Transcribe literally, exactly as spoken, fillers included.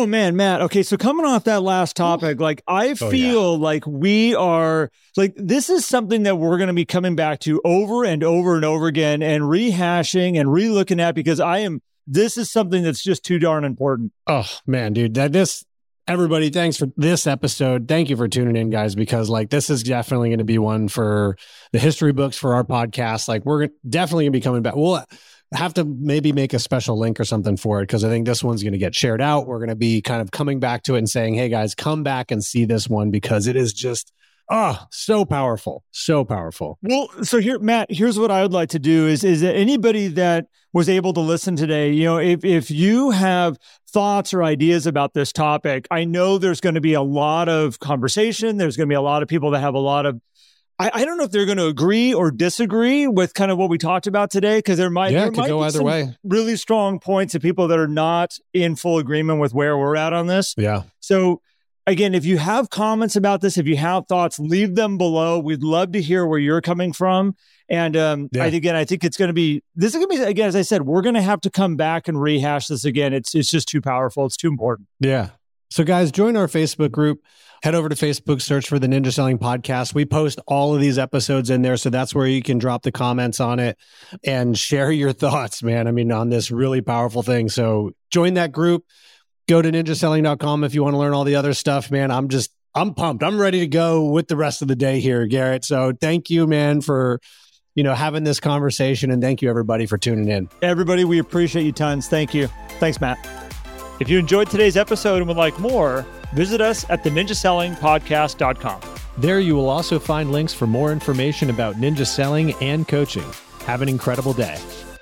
Oh man, Matt. Okay, so coming off that last topic, like I feel oh, yeah. like we are like this is something that we're going to be coming back to over and over and over again and rehashing and relooking at because I am this is something that's just too darn important. Oh man, dude, that this everybody, thanks for this episode. Thank you for tuning in, guys, because like this is definitely going to be one for the history books for our podcast. Like we're definitely going to be coming back. We'll have to maybe make a special link or something for it because I think this one's going to get shared out. We're going to be kind of coming back to it and saying, hey guys, come back and see this one because it is just, oh, so powerful, so powerful. Well, so here, Matt, here's what I would like to do is, is that anybody that was able to listen today, you know, if, if you have thoughts or ideas about this topic, I know there's going to be a lot of conversation. There's going to be a lot of people that have a lot of I, I don't know if they're going to agree or disagree with kind of what we talked about today, because there might, yeah, there it could might go be either some way. really strong points of people that are not in full agreement with where we're at on this. Yeah. So again, if you have comments about this, if you have thoughts, leave them below. We'd love to hear where you're coming from. And um, yeah. I, again, I think it's going to be, this is going to be, again, as I said, we're going to have to come back and rehash this again. It's it's just too powerful. It's too important. Yeah. So guys, join our Facebook group. Head over to Facebook, search for the Ninja Selling Podcast. We post all of these episodes in there. So that's where you can drop the comments on it and share your thoughts, man. I mean, on this really powerful thing. So join that group. Go to ninja selling dot com if you want to learn all the other stuff, man. I'm just, I'm pumped. I'm ready to go with the rest of the day here, Garrett. So thank you, man, for, you know, having this conversation. And thank you, everybody, for tuning in. Everybody, we appreciate you tons. Thank you. Thanks, Matt. If you enjoyed today's episode and would like more, visit us at the ninja selling podcast dot com. There you will also find links for more information about ninja selling and coaching. Have an incredible day.